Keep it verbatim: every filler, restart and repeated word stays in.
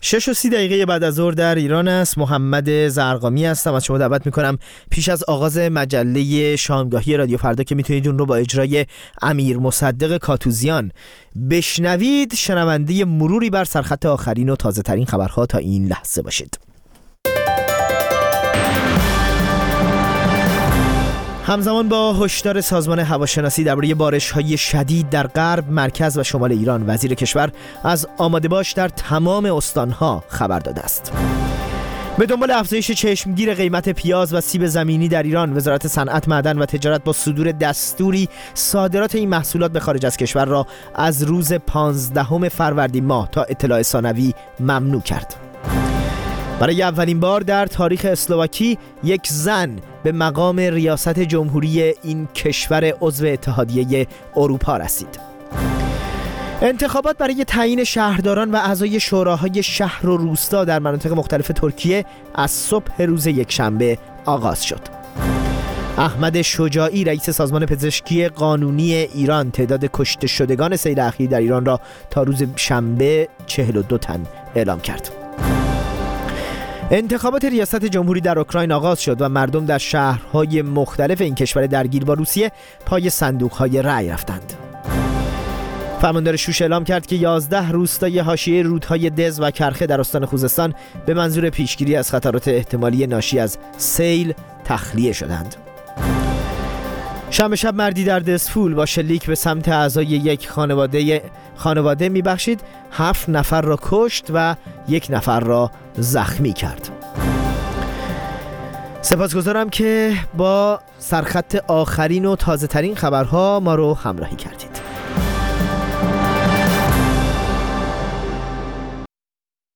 شش و سی دقیقه بعد از ظهر در ایران است. محمد زرقامی هستم. از شما دعوت میکنم پیش از آغاز مجله شامگاهی رادیو فردا که میتونید اون رو با اجرای امیر مصدق کاتوزیان بشنوید، شنونده مروری بر سرخط آخرین و تازه ترین خبرها تا این لحظه باشید. همزمان با هشدار سازمان هواشناسی درباره بارش‌های شدید در غرب، مرکز و شمال ایران، وزیر کشور از آماده باش در تمام استانها خبر داده است. به دنبال افزایش چشمگیر قیمت پیاز و سیب زمینی در ایران، وزارت صنعت، معدن و تجارت با صدور دستوری صادرات این محصولات به خارج از کشور را از روز پانزدهم فروردین ماه تا اطلاع ثانوی ممنوع کرد. برای اولین بار در تاریخ اسلواکی یک زن به مقام ریاست جمهوری این کشور عضو اتحادیه اروپا رسید. انتخابات برای تعیین شهرداران و اعضای شوراهای شهر و روستا در مناطق مختلف ترکیه از صبح روز یکشنبه آغاز شد. احمد شجاعی رئیس سازمان پزشکی قانونی ایران تعداد کشته شدگان سیل اخیر در ایران را تا روز شنبه چهل و دو تن اعلام کرد. انتخابات ریاست جمهوری در اوکراین آغاز شد و مردم در شهرهای مختلف این کشور درگیر با روسیه پای صندوق‌های رأی رفتند. فرماندار شوش اعلام کرد که یازده روستای حاشیه رودهای دز و کرخه در استان خوزستان به منظور پیشگیری از خطرات احتمالی ناشی از سیل تخلیه شدند. شنبه شب مردی در دزفول با شلیک به سمت اعضای یک خانواده خانواده میبخشید هفت نفر را کشت و یک نفر را زخمی کرد. سپاسگزارم که با سرخط آخرین و تازه ترین خبرها ما رو همراهی کردید.